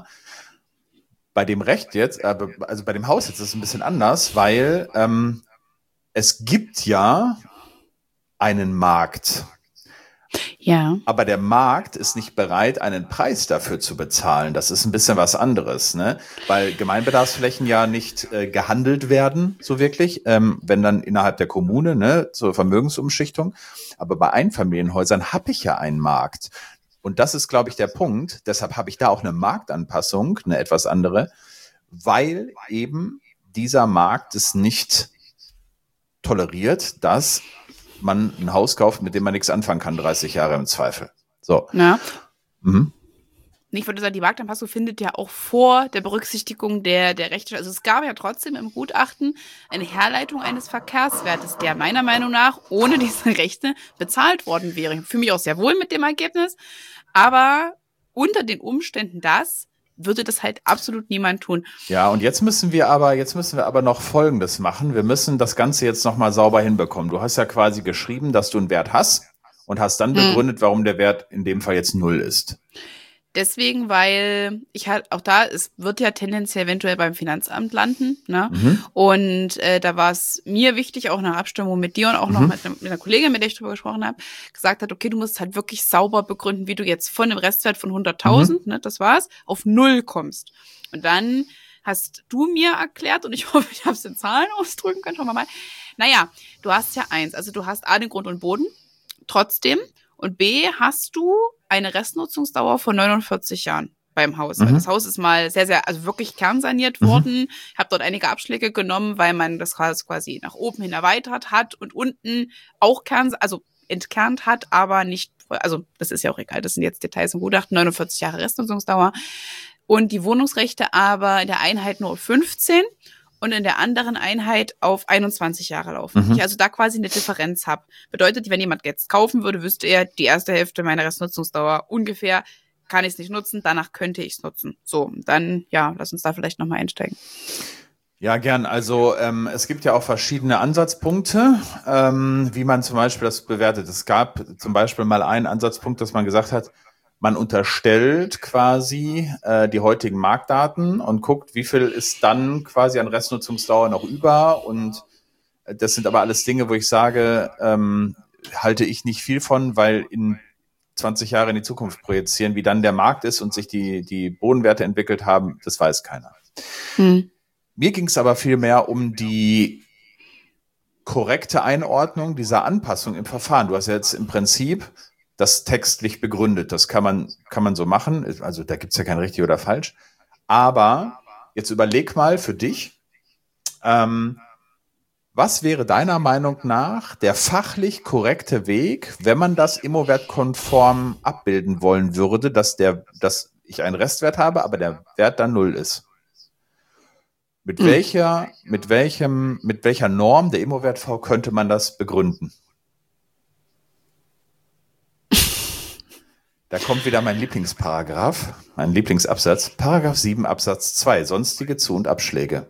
Bei dem Recht jetzt, äh, also bei dem Haus jetzt ist es ein bisschen anders, weil ähm, es gibt ja einen Markt. Ja. Aber der Markt ist nicht bereit, einen Preis dafür zu bezahlen. Das ist ein bisschen was anderes, ne? Weil Gemeinbedarfsflächen ja nicht äh, gehandelt werden, so wirklich, ähm, wenn dann innerhalb der Kommune, ne, zur Vermögensumschichtung. Aber bei Einfamilienhäusern habe ich ja einen Markt. Und das ist, glaube ich, der Punkt. Deshalb habe ich da auch eine Marktanpassung, eine etwas andere, weil eben dieser Markt es nicht toleriert, dass man ein Haus kauft, mit dem man nichts anfangen kann, dreißig Jahre im Zweifel. So. Ja. Mhm. Ich würde sagen, die Marktanpassung findet ja auch vor der Berücksichtigung der, der Rechte. Also es gab ja trotzdem im Gutachten eine Herleitung eines Verkehrswertes, der meiner Meinung nach ohne diese Rechte bezahlt worden wäre. Ich fühle mich auch sehr wohl mit dem Ergebnis. Aber unter den Umständen das würde das halt absolut niemand tun. Ja, und jetzt müssen wir aber, jetzt müssen wir aber noch Folgendes machen. Wir müssen das Ganze jetzt nochmal sauber hinbekommen. Du hast ja quasi geschrieben, dass du einen Wert hast und hast dann hm. begründet, warum der Wert in dem Fall jetzt null ist. Deswegen, weil ich halt auch da, es wird ja tendenziell eventuell beim Finanzamt landen, ne? Mhm. Und äh, da war es mir wichtig, auch nach Abstimmung mit dir und auch mhm. noch mit, mit einer Kollegin, mit der ich drüber gesprochen habe, gesagt hat, okay, du musst halt wirklich sauber begründen, wie du jetzt von einem Restwert von hunderttausend, mhm. ne, das war's, auf null kommst. Und dann hast du mir erklärt, und ich hoffe, ich habe es in Zahlen ausdrücken können, schauen wir mal. Naja, du hast ja eins, also du hast A, den Grund und Boden, trotzdem, und B, hast du eine Restnutzungsdauer von neunundvierzig Jahren beim Haus. Mhm. Das Haus ist mal sehr, sehr, also wirklich kernsaniert worden. Mhm. Ich habe dort einige Abschläge genommen, weil man das Haus quasi nach oben hin erweitert hat und unten auch Kern, also entkernt hat, aber nicht, also das ist ja auch egal, das sind jetzt Details im Gutachten, neunundvierzig Jahre Restnutzungsdauer. Und die Wohnungsrechte aber in der Einheit nur fünfzehn und in der anderen Einheit auf einundzwanzig Jahre laufen. Mhm. Ich also da quasi eine Differenz habe. Bedeutet, wenn jemand jetzt kaufen würde, wüsste er, die erste Hälfte meiner Restnutzungsdauer ungefähr, kann ich es nicht nutzen, danach könnte ich es nutzen. So, dann, ja, lass uns da vielleicht nochmal einsteigen. Ja, gern. Also ähm, es gibt ja auch verschiedene Ansatzpunkte, ähm, wie man zum Beispiel das bewertet. Es gab zum Beispiel mal einen Ansatzpunkt, dass man gesagt hat, man unterstellt quasi äh, die heutigen Marktdaten und guckt, wie viel ist dann quasi an Restnutzungsdauer noch über. Und das sind aber alles Dinge, wo ich sage, ähm, halte ich nicht viel von, weil in zwanzig Jahre in die Zukunft projizieren, wie dann der Markt ist und sich die, die Bodenwerte entwickelt haben, das weiß keiner. Hm. Mir ging es aber viel mehr um die korrekte Einordnung dieser Anpassung im Verfahren. Du hast ja jetzt im Prinzip das textlich begründet. Das kann man, kann man so machen. Also da gibt's ja kein richtig oder falsch. Aber jetzt überleg mal für dich, ähm, was wäre deiner Meinung nach der fachlich korrekte Weg, wenn man das immowertkonform abbilden wollen würde, dass der, dass ich einen Restwert habe, aber der Wert dann null ist? Mit welcher, mit welchem, mit welcher Norm der Immowert-V könnte man das begründen? Da kommt wieder mein Lieblingsparagraph, mein Lieblingsabsatz, Paragraph sieben Absatz zwei, sonstige Zu- und Abschläge.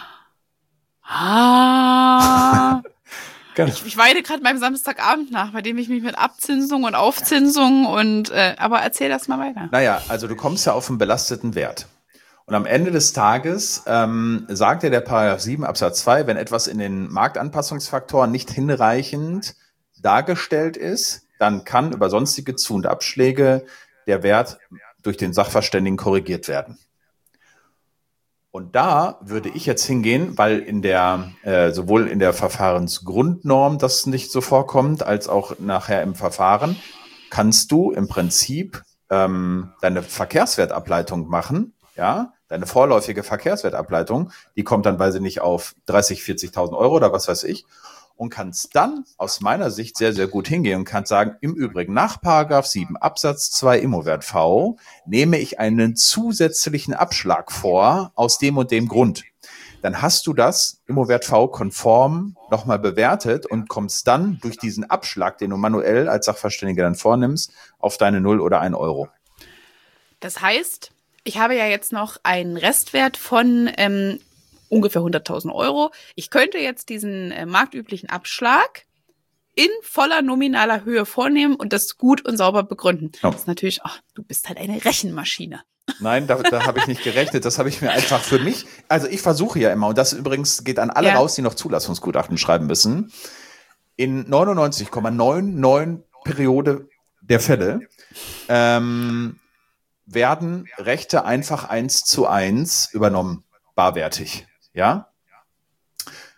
Ah. ich, ich weide gerade meinem Samstagabend nach, bei dem ich mich mit Abzinsung und Aufzinsung und, äh, aber erzähl das mal weiter. Naja, also du kommst ja auf einen belasteten Wert. Und am Ende des Tages ähm, sagt ja der Paragraph sieben Absatz zwei, wenn etwas in den Marktanpassungsfaktoren nicht hinreichend dargestellt ist, dann kann über sonstige Zu- und Abschläge der Wert durch den Sachverständigen korrigiert werden. Und da würde ich jetzt hingehen, weil in der äh, sowohl in der Verfahrensgrundnorm das nicht so vorkommt, als auch nachher im Verfahren, kannst du im Prinzip ähm, deine Verkehrswertableitung machen, ja, deine vorläufige Verkehrswertableitung, die kommt dann, weiß ich nicht, auf dreißig, vierzigtausend Euro oder was weiß ich, und kannst dann aus meiner Sicht sehr, sehr gut hingehen und kannst sagen, im Übrigen nach Paragraph sieben Absatz zwei Immowert-V nehme ich einen zusätzlichen Abschlag vor aus dem und dem Grund. Dann hast du das Immowert-V konform nochmal bewertet und kommst dann durch diesen Abschlag, den du manuell als Sachverständiger dann vornimmst, auf deine null oder ein Euro. Das heißt, ich habe ja jetzt noch einen Restwert von ähm, ungefähr hunderttausend Euro. Ich könnte jetzt diesen äh, marktüblichen Abschlag in voller nominaler Höhe vornehmen und das gut und sauber begründen. Ja. Das ist natürlich, ach, du bist halt eine Rechenmaschine. Nein, da, da habe ich nicht gerechnet. Das habe ich mir einfach für mich, also ich versuche ja immer, und das übrigens geht an alle ja. raus, die noch Zulassungsgutachten schreiben müssen, in neunundneunzig Komma neunundneunzig Periode der Fälle ähm, werden Rechte einfach eins zu eins übernommen, barwertig. Ja?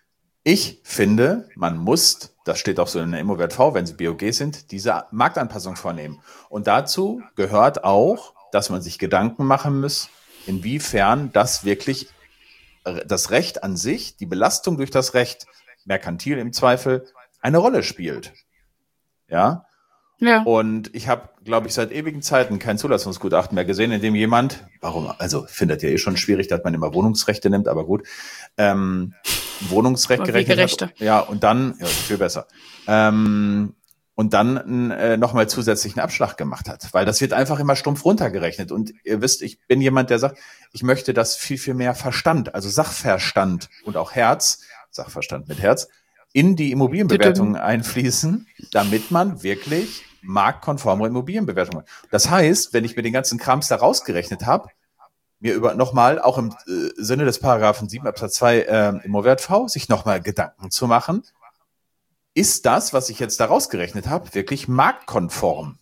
Ich finde, man muss, das steht auch so in der ImmoWert-V, wenn sie B O G sind, diese Marktanpassung vornehmen. Und dazu gehört auch, dass man sich Gedanken machen muss, inwiefern das wirklich das Recht an sich, die Belastung durch das Recht, merkantil im Zweifel, eine Rolle spielt. Ja. Ja. Und ich habe, glaube ich, seit ewigen Zeiten kein Zulassungsgutachten mehr gesehen, in dem jemand, warum, also findet ja eh schon schwierig, dass man immer Wohnungsrechte nimmt, aber gut, ähm, Wohnungsrecht gerechnet hat. Ja, und dann, ja, viel besser. Ähm, und dann äh, nochmal zusätzlichen Abschlag gemacht hat. Weil das wird einfach immer stumpf runtergerechnet. Und ihr wisst, ich bin jemand, der sagt, ich möchte, dass viel, viel mehr Verstand, also Sachverstand und auch Herz, Sachverstand mit Herz, in die Immobilienbewertungen einfließen, damit man wirklich marktkonforme Immobilienbewertungen hat. Das heißt, wenn ich mir den ganzen Krams da rausgerechnet habe, mir über nochmal, auch im äh, Sinne des Paragraphen sieben Absatz zwei äh, ImmoWert-V, sich nochmal Gedanken zu machen, ist das, was ich jetzt da rausgerechnet habe, wirklich marktkonform?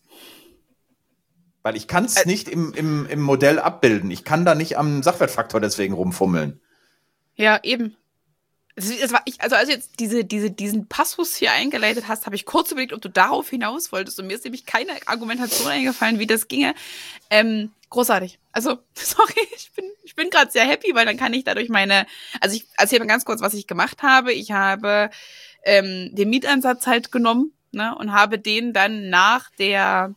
Weil ich kann es nicht im, im, im Modell abbilden. Ich kann da nicht am Sachwertfaktor deswegen rumfummeln. Ja, eben. Das war ich, also als du jetzt diese, diese, diesen Passus hier eingeleitet hast, habe ich kurz überlegt, ob du darauf hinaus wolltest. Und mir ist nämlich keine Argumentation eingefallen, wie das ginge. Ähm, großartig. Also, sorry, ich bin, ich bin gerade sehr happy, weil dann kann ich dadurch meine, also ich erzähle mal ganz kurz, was ich gemacht habe. Ich habe ähm, den Mietansatz halt genommen, ne, und habe den dann nach der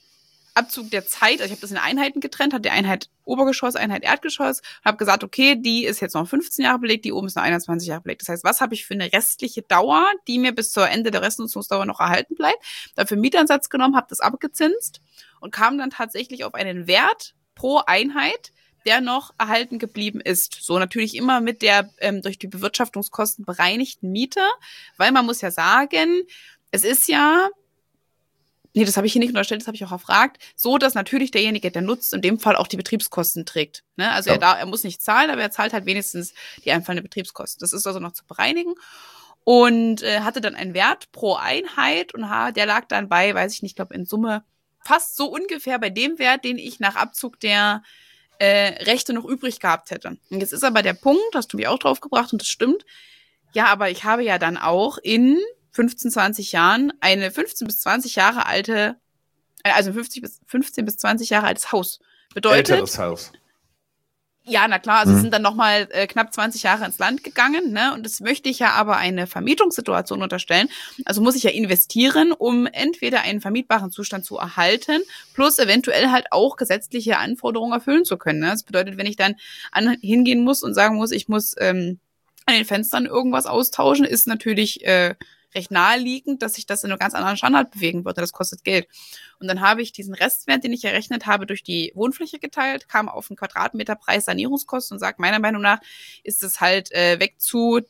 Abzug der Zeit, also ich habe das in Einheiten getrennt, hatte die Einheit Obergeschoss, Einheit Erdgeschoss, habe gesagt, okay, die ist jetzt noch fünfzehn Jahre belegt, die oben ist noch einundzwanzig Jahre belegt. Das heißt, was habe ich für eine restliche Dauer, die mir bis zur Ende der Restnutzungsdauer noch erhalten bleibt? Dafür Mietansatz genommen, habe das abgezinst und kam dann tatsächlich auf einen Wert pro Einheit, der noch erhalten geblieben ist. So natürlich immer mit der ähm, durch die Bewirtschaftungskosten bereinigten Miete, weil man muss ja sagen, es ist ja Nee, das habe ich hier nicht unterstellt, das habe ich auch erfragt. So, dass natürlich derjenige, der nutzt, in dem Fall auch die Betriebskosten trägt. Ne? Also ja. er, da, er muss nicht zahlen, aber er zahlt halt wenigstens die einfallende Betriebskosten. Das ist also noch zu bereinigen. Und äh, hatte dann einen Wert pro Einheit und ha, der lag dann bei, weiß ich nicht, ich glaube in Summe fast so ungefähr bei dem Wert, den ich nach Abzug der äh, Rechte noch übrig gehabt hätte. Und jetzt ist aber der Punkt, hast du mich auch drauf gebracht und das stimmt. Ja, aber ich habe ja dann auch in fünfzehn, zwanzig Jahren eine fünfzehn bis zwanzig Jahre alte, also fünfzehn bis zwanzig Jahre altes Haus. Bedeutet, älteres Haus. Ja, na klar, also mhm. sind dann nochmal äh, knapp zwanzig Jahre ins Land gegangen, ne? Und das möchte ich ja aber eine Vermietungssituation unterstellen. Also muss ich ja investieren, um entweder einen vermietbaren Zustand zu erhalten, plus eventuell halt auch gesetzliche Anforderungen erfüllen zu können. Ne? Das bedeutet, wenn ich dann an, hingehen muss und sagen muss, ich muss ähm, an den Fenstern irgendwas austauschen, ist natürlich äh, recht naheliegend, dass sich das in einem ganz anderen Standard bewegen würde. Das kostet Geld. Und dann habe ich diesen Restwert, den ich errechnet habe, durch die Wohnfläche geteilt, kam auf einen Quadratmeterpreis Sanierungskosten und sagt, meiner Meinung nach ist es halt äh, wegzurechnen,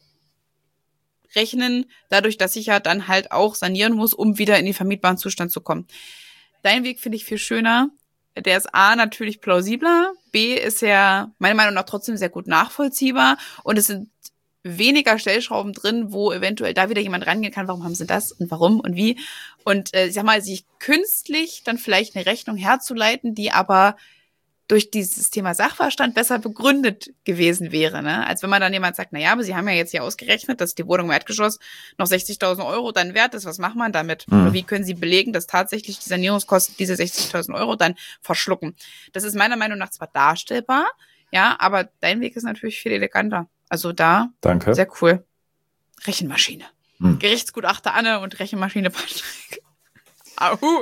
dadurch, dass ich ja dann halt auch sanieren muss, um wieder in den vermietbaren Zustand zu kommen. Dein Weg finde ich viel schöner. Der ist A, natürlich plausibler, B, ist ja meiner Meinung nach trotzdem sehr gut nachvollziehbar und es sind weniger Stellschrauben drin, wo eventuell da wieder jemand rangehen kann, warum haben sie das und warum und wie. Und äh, ich sag mal, sich künstlich dann vielleicht eine Rechnung herzuleiten, die aber durch dieses Thema Sachverstand besser begründet gewesen wäre, ne? Als wenn man dann jemand sagt, na ja, aber Sie haben ja jetzt hier ausgerechnet, dass die Wohnung im Erdgeschoss noch sechzigtausend Euro dann wert ist. Was macht man damit? Mhm. Oder wie können Sie belegen, dass tatsächlich die Sanierungskosten diese sechzigtausend Euro dann verschlucken? Das ist meiner Meinung nach zwar darstellbar, ja, aber dein Weg ist natürlich viel eleganter. Also da, Danke. Sehr cool. Rechenmaschine. Hm. Gerichtsgutachter Anne und Rechenmaschine Patrick. Ahu.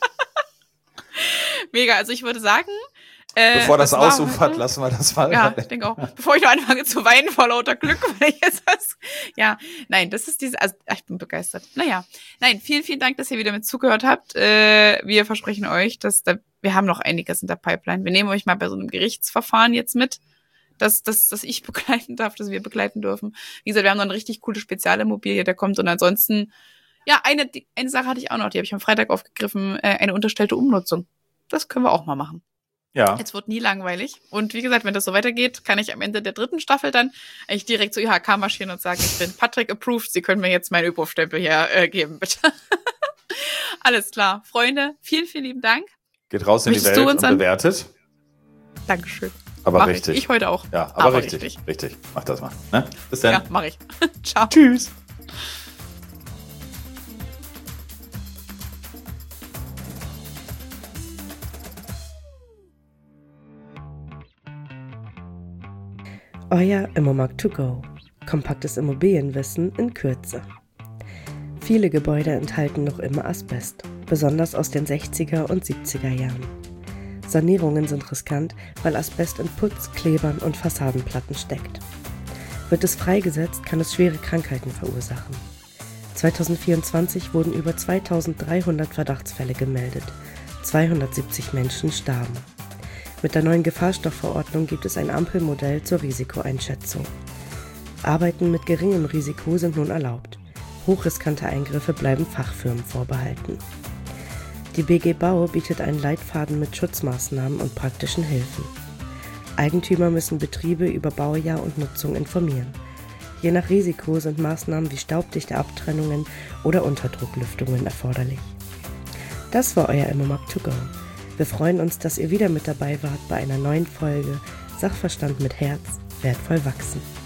Mega, also ich würde sagen, äh, bevor das ausufert, lassen wir das mal. Ja, ich denke auch. Bevor ich noch anfange zu weinen vor lauter Glück, weil ich jetzt was, ja, nein, das ist diese, also ich bin begeistert. Naja, nein, vielen, vielen Dank, dass ihr wieder mit zugehört habt. Äh, wir versprechen euch, dass da, wir haben noch einiges in der Pipeline. Wir nehmen euch mal bei so einem Gerichtsverfahren jetzt mit. Dass, dass, dass ich begleiten darf, dass wir begleiten dürfen. Wie gesagt, wir haben noch eine richtig coole Spezialimmobilie, der kommt. Und ansonsten, ja, eine, eine Sache hatte ich auch noch, die habe ich am Freitag aufgegriffen, äh, eine unterstellte Umnutzung. Das können wir auch mal machen. Ja. Jetzt wird nie langweilig. Und wie gesagt, wenn das so weitergeht, kann ich am Ende der dritten Staffel dann eigentlich direkt zu I H K marschieren und sagen, ich bin Patrick approved, Sie können mir jetzt meinen Übrufstempel hier äh, geben, bitte. Alles klar. Freunde, vielen, vielen lieben Dank. Geht raus in Möchtest die Welt und bewertet. Dankeschön. Aber mach richtig. Ich. ich heute auch. Ja, aber, aber richtig, richtig. Richtig. Mach das mal. Ne? Bis dann. Ja, mach ich. Ciao. Tschüss. Euer Immomarkt to go. Kompaktes Immobilienwissen in Kürze. Viele Gebäude enthalten noch immer Asbest, besonders aus den sechziger und siebziger Jahren. Sanierungen sind riskant, weil Asbest in Putz, Klebern und Fassadenplatten steckt. Wird es freigesetzt, kann es schwere Krankheiten verursachen. zweitausendvierundzwanzig wurden über zweitausenddreihundert Verdachtsfälle gemeldet. zweihundertsiebzig Menschen starben. Mit der neuen Gefahrstoffverordnung gibt es ein Ampelmodell zur Risikoeinschätzung. Arbeiten mit geringem Risiko sind nun erlaubt. Hochriskante Eingriffe bleiben Fachfirmen vorbehalten. Die B G Bau bietet einen Leitfaden mit Schutzmaßnahmen und praktischen Hilfen. Eigentümer müssen Betriebe über Baujahr und Nutzung informieren. Je nach Risiko sind Maßnahmen wie staubdichte Abtrennungen oder Unterdrucklüftungen erforderlich. Das war euer Immomarkt to go. Wir freuen uns, dass ihr wieder mit dabei wart bei einer neuen Folge Sachverstand mit Herz, wertvoll wachsen.